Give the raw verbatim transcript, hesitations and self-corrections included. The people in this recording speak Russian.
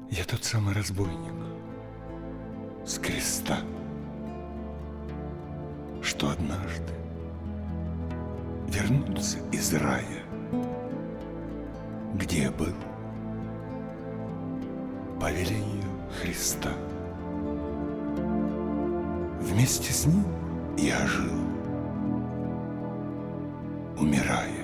Я тот самый разбойник с креста, что однажды вернулся из рая, где я был по велению Христа. Вместе с ним я жил, умирая.